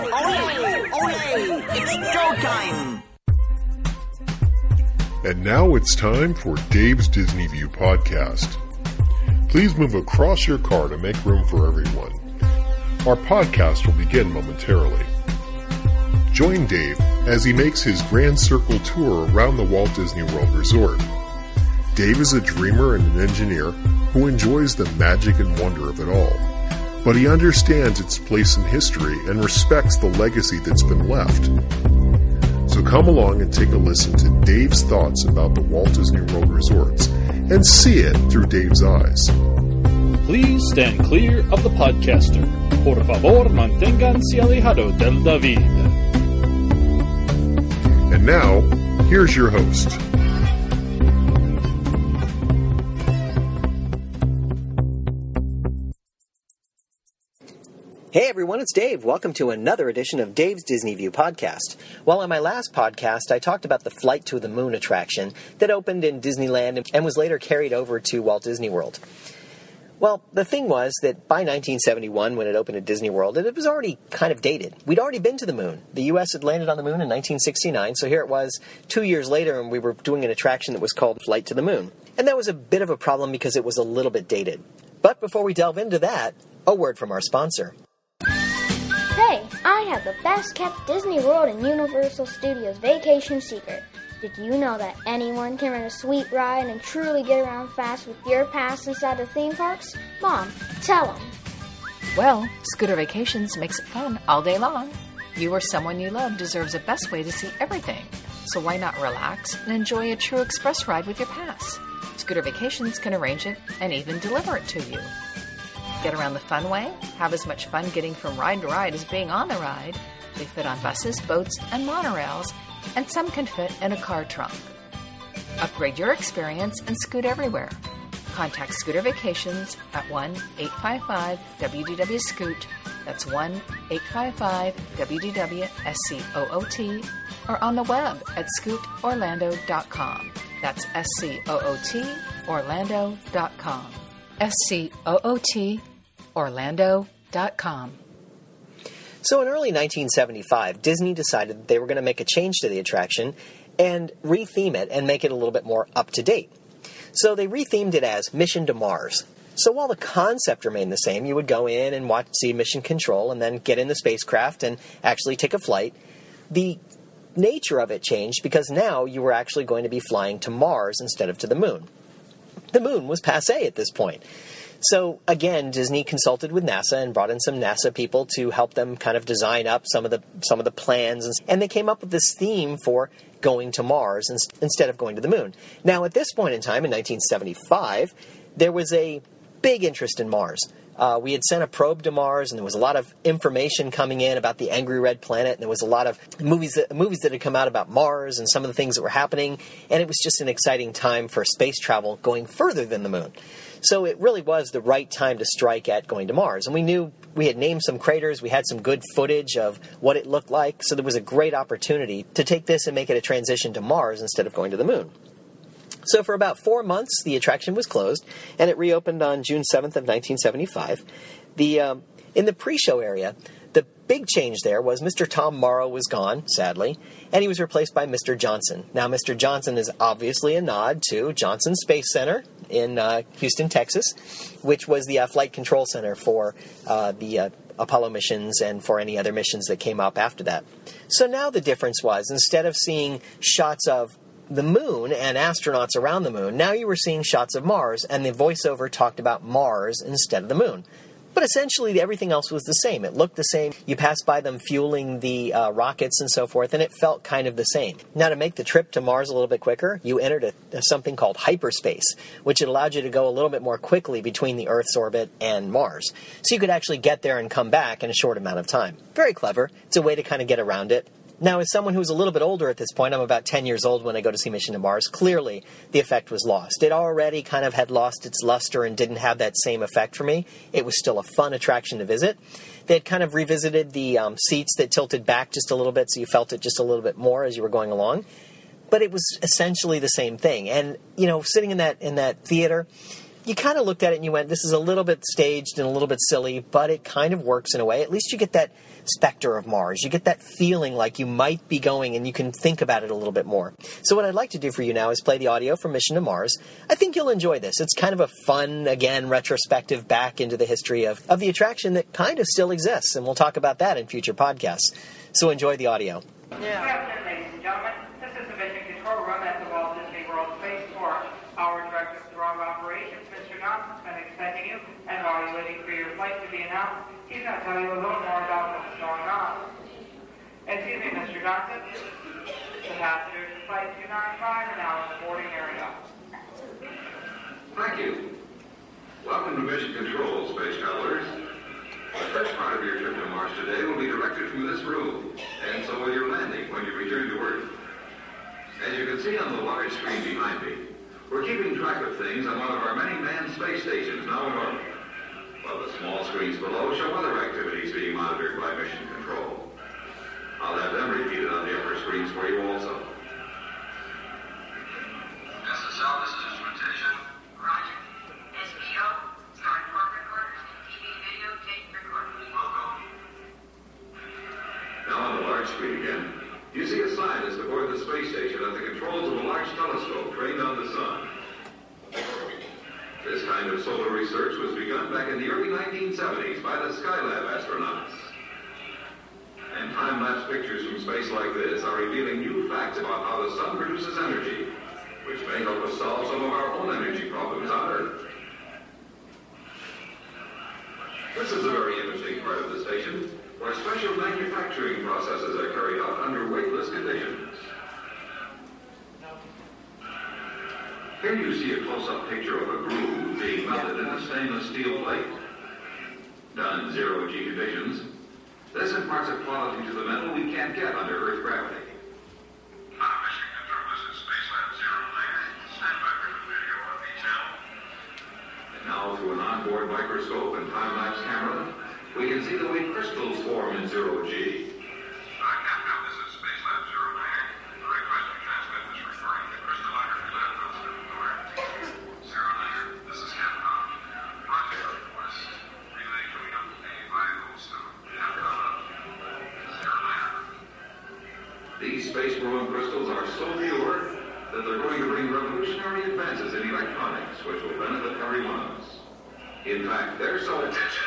Ole! Ole! It's showtime! And now it's time for Dave's Disney View podcast. Please move across your car to make room for everyone. Our podcast will begin momentarily. Join Dave as he makes his Grand Circle tour around the Walt Disney World Resort. Dave is a dreamer and an engineer who enjoys the magic and wonder of it all, but he understands its place in history and respects the legacy that's been left. So come along and take a listen to Dave's thoughts about the Walt Disney World Resorts and see it through Dave's eyes. Please stand clear of the podcaster. Por favor, manténganse alejado del David. And now, here's your host. Hey everyone, it's Dave. Welcome to another edition of Dave's Disney View podcast. Well, on my last podcast, I talked about the Flight to the Moon attraction that opened in Disneyland and was later carried over to Walt Disney World. Well, the thing was that by 1971, when it opened at Disney World, it was already kind of dated. We'd already been to the moon. The U.S. had landed on the moon in 1969, so here it was 2 years later, and we were doing an attraction that was called Flight to the Moon. And that was a bit of a problem because it was a little bit dated. But before we delve into that, a word from our sponsor. Hey, I have the best kept Disney World and Universal Studios vacation secret. Did you know that anyone can rent a sweet ride and truly get around fast with your pass inside the theme parks? Mom, tell them. Well, Scooter Vacations makes it fun all day long. You or someone you love deserves the best way to see everything. So why not relax and enjoy a true express ride with your pass? Scooter Vacations can arrange it and even deliver it to you. Get around the fun way, have as much fun getting from ride to ride as being on the ride. They fit on buses, boats, and monorails, and some can fit in a car trunk. Upgrade your experience and scoot everywhere. Contact Scooter Vacations at 1-855-WDW-SCOOT. That's 1-855-WDW-SCOOT, or on the web at scootorlando.com. That's SCOOT Orlando.com. SCOOT-Orlando.com. So in early 1975, Disney decided that they were going to make a change to the attraction and retheme it and make it a little bit more up-to-date. So they rethemed it as Mission to Mars. So while the concept remained the same, you would go in and see mission control and then get in the spacecraft and actually take a flight. The nature of it changed because now you were actually going to be flying to Mars instead of to the moon. The moon was passé at this point. So, again, Disney consulted with NASA and brought in some NASA people to help them kind of design up some of the plans, and they came up with this theme for going to Mars instead of going to the moon. Now, at this point in time, in 1975, there was a big interest in Mars. We had sent a probe to Mars, and there was a lot of information coming in about the angry red planet, and there was a lot of movies that had come out about Mars and some of the things that were happening, and it was just an exciting time for space travel going further than the moon. So it really was the right time to strike at going to Mars. And we knew we had named some craters, we had some good footage of what it looked like, so there was a great opportunity to take this and make it a transition to Mars instead of going to the moon. So for about 4 months, the attraction was closed, and it reopened on June 7th of 1975. In the pre-show area, the big change there was Mr. Tom Morrow was gone, sadly, and he was replaced by Mr. Johnson. Now, Mr. Johnson is obviously a nod to Johnson Space Center in Houston, Texas, which was the flight control center for the Apollo missions and for any other missions that came up after that. So now the difference was, instead of seeing shots of the moon and astronauts around the moon, now you were seeing shots of Mars, and the voiceover talked about Mars instead of the moon. But essentially, everything else was the same. It looked the same. You passed by them fueling the rockets and so forth, and it felt kind of the same. Now, to make the trip to Mars a little bit quicker, you entered something called hyperspace, which allowed you to go a little bit more quickly between the Earth's orbit and Mars. So you could actually get there and come back in a short amount of time. Very clever. It's a way to kind of get around it. Now, as someone who's a little bit older at this point, I'm about 10 years old when I go to see Mission to Mars, clearly the effect was lost. It already kind of had lost its luster and didn't have that same effect for me. It was still a fun attraction to visit. They had kind of revisited the seats that tilted back just a little bit, so you felt it just a little bit more as you were going along. But it was essentially the same thing. And, you know, sitting in that theater, you kind of looked at it and you went, this is a little bit staged and a little bit silly, but it kind of works in a way. At least you get that specter of Mars. You get that feeling like you might be going and you can think about it a little bit more. So what I'd like to do for you now is play the audio from Mission to Mars. I think you'll enjoy this. It's kind of a fun, again, retrospective back into the history of the attraction that kind of still exists, and we'll talk about that in future podcasts. So enjoy the audio. Good afternoon, ladies and gentlemen. This is the Mission Control Room at the Walt Disney World Spaceport. Our Director of Drone Operations, Mr. Johnson's been expecting you, and while you're waiting for your flight to be announced, he's going to tell you a little more about what's going on. Excuse me, Mr. Johnson. The passengers in Flight 295 are now in the boarding area. Thank you. Welcome to Mission Control, Space Travelers. The first part of your trip to Mars today will be directed from this room, and so will your landing when you return to Earth. As you can see on the large screen behind me, we're keeping track of things on one of our many manned space stations now in orbit, while the small screens below show other activities being monitored by Mission Control. I'll have them repeated on the upper screens for you also. SSL, this is instrumentation. Roger. SPO, start report recorders, TV, video, tape recorders. Welcome. Now on the large screen again, you see a sign as aboard the space station at the controls of a large telescope trained on the sun. This kind of solar research was begun back in the early 1970s by the Skylab astronauts. And time-lapse pictures from space like this are revealing new facts about how the sun produces energy, which may help us solve some of our own energy problems on Earth. This is a very interesting part of the station, where special manufacturing processes are carried out under weightless conditions. Here you see a close-up picture of a groove being melted in a stainless steel plate. Done in zero-G conditions, this imparts a quality to the metal we can't get under Earth gravity. Mission Control, this is Spacelab 09. Stand by for the video on detail. And now through an onboard microscope and time-lapse camera, we can see the way crystals form in zero-G. Capcom, this is Spacelab 09. The request to transmit is referring to crystallography lab notes. 09, this is Capcom. Project request. Relay coming up to A5 Goldstone. Capcom. 09. These space-growing crystals are so pure that they're going to bring revolutionary advances in electronics, which will benefit every one of us. In fact, they're so... Attention!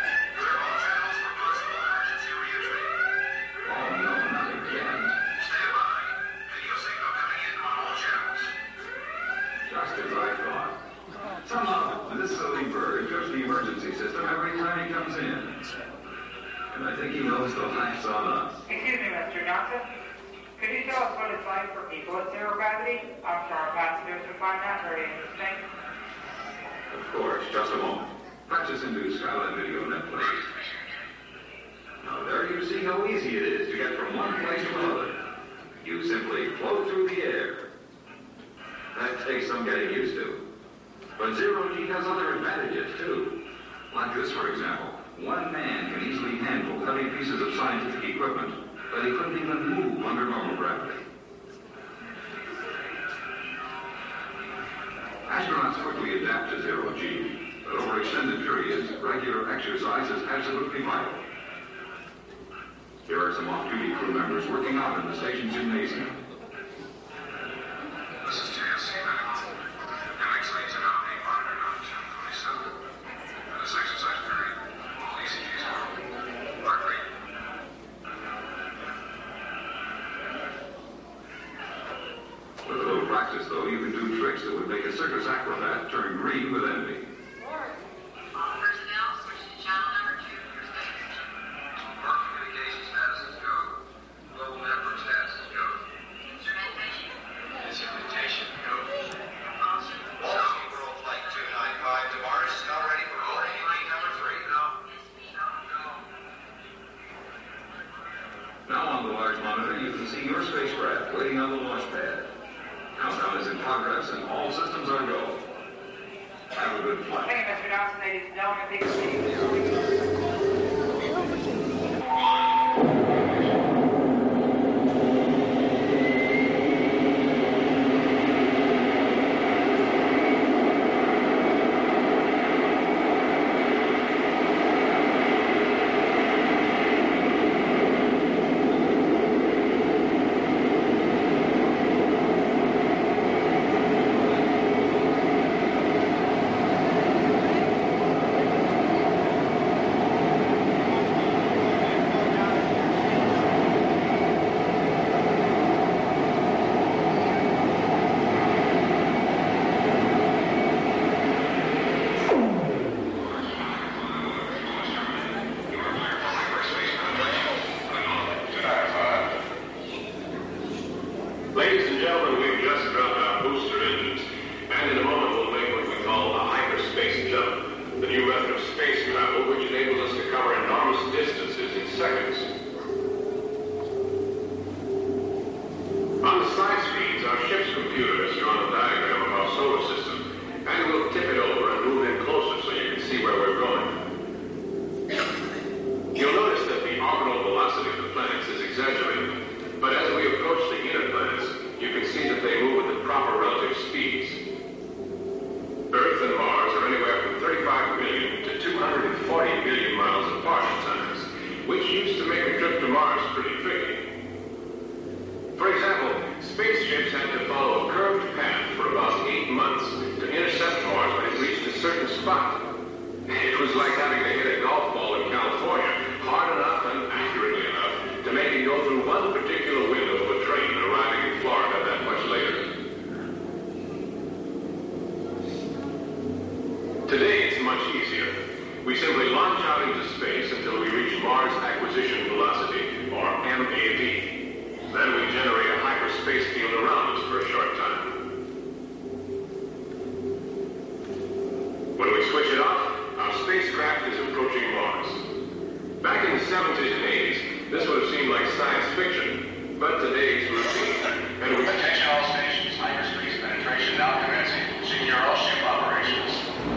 And I think he knows the laughs on us. Excuse me, Mr. Johnson. Could you tell us what it's like for people at zero gravity? I'm sure our passengers would find that very interesting. Of course, just a moment. Patch us into Skylab Video Net, please. Now there you see how easy it is to get from one place to another. You simply float through the air. That takes some getting used to. But zero-G has other advantages, too. Like this, for example. One man can easily handle heavy pieces of scientific equipment that he couldn't even move under normal gravity. Astronauts quickly adapt to zero-G, but over extended periods, regular exercise is absolutely vital. Here are some off-duty crew members working out in the station's gymnasium. This is JSC Medical. MX leads are now being monitored on 1027. In this exercise period, all ECGs are heart rate. With a little practice, though, you can do tricks that would make a circus acrobat turn green with envy. All personnel, switch to channel number 2 for your station. Our communication status is go. Global network status is go. Instrumentation. Instrumentation go. World Flight 295 to Mars is now ready for boarding. Flight number 3. No. Now on the large monitor, you can see your spacecraft waiting on the launch pad. Countdown is in progress and all systems are go. Have a good flight. Thank you, Mr. Johnson, ladies and gentlemen. exaggerated, but as we approach the inner planets, you can see that they move with the proper relative speeds. Earth and Mars are anywhere from 35 million to 240 million miles apart at times, which used to make a trip to Mars pretty tricky. For example, spaceships had to follow a curved path for about 8 months to intercept Mars when it reached a certain spot. It was like having to hit a golf ball in California hard enough and accurately enough to make it go through one particular window of a train arriving in Florida that much later. Today it's much easier. We simply launch out into space until we reach Mars Acquisition Velocity, or MAV. Then we generate a hyperspace field around us for a short time. When we switch it off, our spacecraft is approaching Mars. Back in the 70s and 80s, this would have seemed like science fiction, but today it's routine. And we Attention all stations, hyperspace penetration now commencing. Secure all ship operations.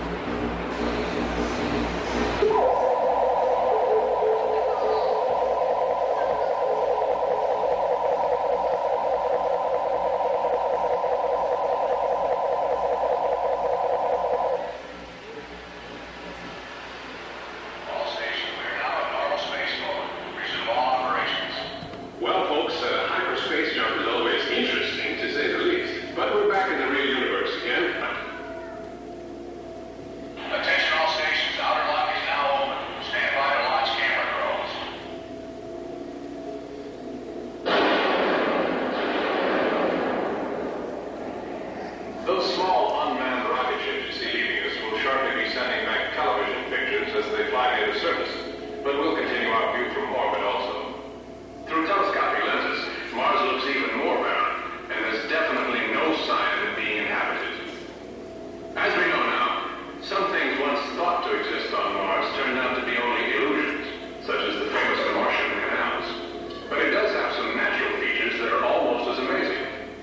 Those small unmanned rocket ships you see leaving us will shortly be sending back television pictures as they fly near the surface, but we'll continue our view from orbit also. Through telescopic lenses, Mars looks even more barren, and there's definitely no sign of it being inhabited. As we know now, some things once thought to exist on Mars turned out to be only illusions, such as the famous Martian canals. But it does have some natural features that are almost as amazing.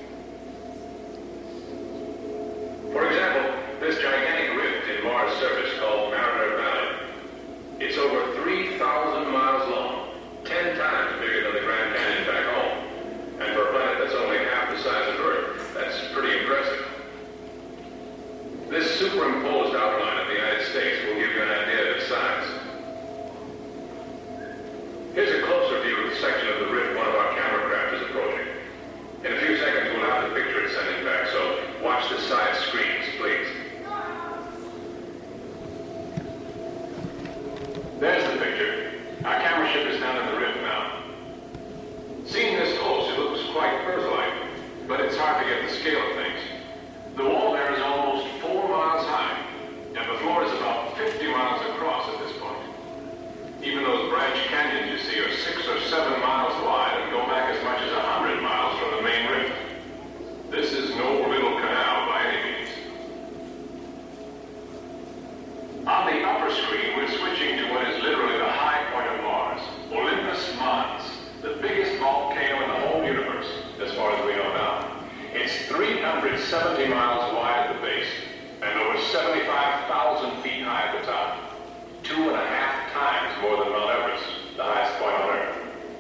For example, this gigantic rift in Mars' surface called Mariner Valley. It's over 3,000 miles long, 10 times bigger than the Grand Canyon back home. And for a planet that's only half the size of Earth, that's pretty impressive. This superimposed outline of the United States will give you an idea of its size. Here's a closer view of the section of the rift one of our camera craft is approaching. In a few seconds, we'll have the picture it's sending back, so watch the side screens, please. There's the picture. Our camera ship is down in the rift now. Seen this close, it looks quite Earth-like, but it's hard to get the scale of things. The wall there is almost 4 miles high, and the floor is about 50 miles across at this point. Even those branch canyons you see are 6 or 7 miles wide and go back as much as 100 miles from the main rift. This is no little canal by any means. On the upper screen, we're switching to what is literally the high point of Mars, Olympus Mons, the biggest volcano in the whole universe, as far as we know now. It's 370 miles wide at the base and over 75,000 feet high at the top. 2.5 times more than Mount Everest, the highest point on Earth.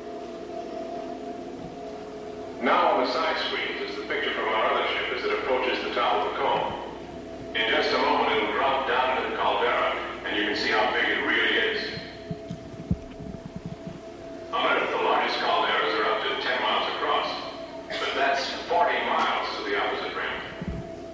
Now on the side screens is the picture from our other ship as it approaches the top of the cone. In just a moment, it'll drop down into the caldera, and you can see how big it really is. On Earth, the largest calderas are up to 10 miles across, but that's 40 miles to the opposite rim.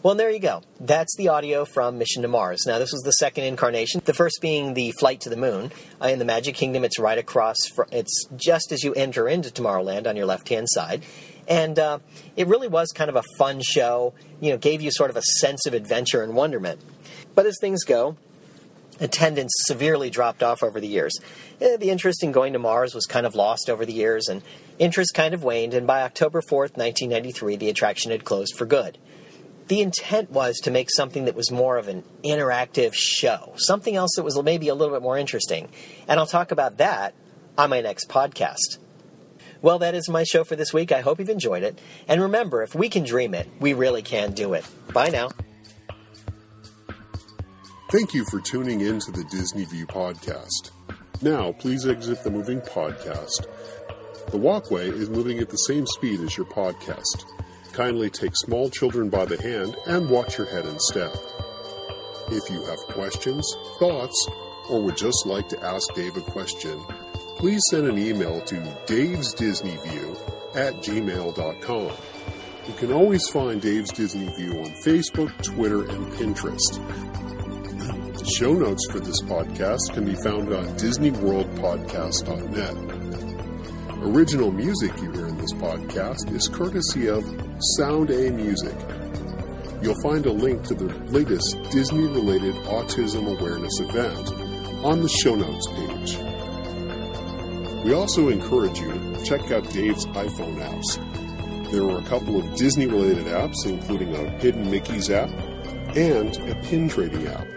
Well, there you go. That's the audio from Mission to Mars. Now, this was the second incarnation, the first being the flight to the moon. In the Magic Kingdom, it's right across, it's just as you enter into Tomorrowland on your left-hand side. And it really was kind of a fun show, gave you sort of a sense of adventure and wonderment. But as things go, attendance severely dropped off over the years. The interest in going to Mars was kind of lost over the years, and interest kind of waned, and by October 4th, 1993, the attraction had closed for good. The intent was to make something that was more of an interactive show, something else that was maybe a little bit more interesting. And I'll talk about that on my next podcast. Well, that is my show for this week. I hope you've enjoyed it. And remember, if we can dream it, we really can do it. Bye now. Thank you for tuning in to the Disney View podcast. Now, please exit the moving podcast. The walkway is moving at the same speed as your podcast. Kindly take small children by the hand and watch your head and step. If you have questions, thoughts, or would just like to ask Dave a question, please send an email to davesdisneyview@gmail.com. You can always find Dave's Disney View on Facebook, Twitter, and Pinterest. The show notes for this podcast can be found on DisneyWorldPodcast.net. Original music you hear in this podcast is courtesy of Sound A Music. You'll find a link to the latest Disney-related autism awareness event on the show notes page. We also encourage you to check out Dave's iPhone apps. There are a couple of Disney-related apps, including a Hidden Mickey's app and a pin trading app.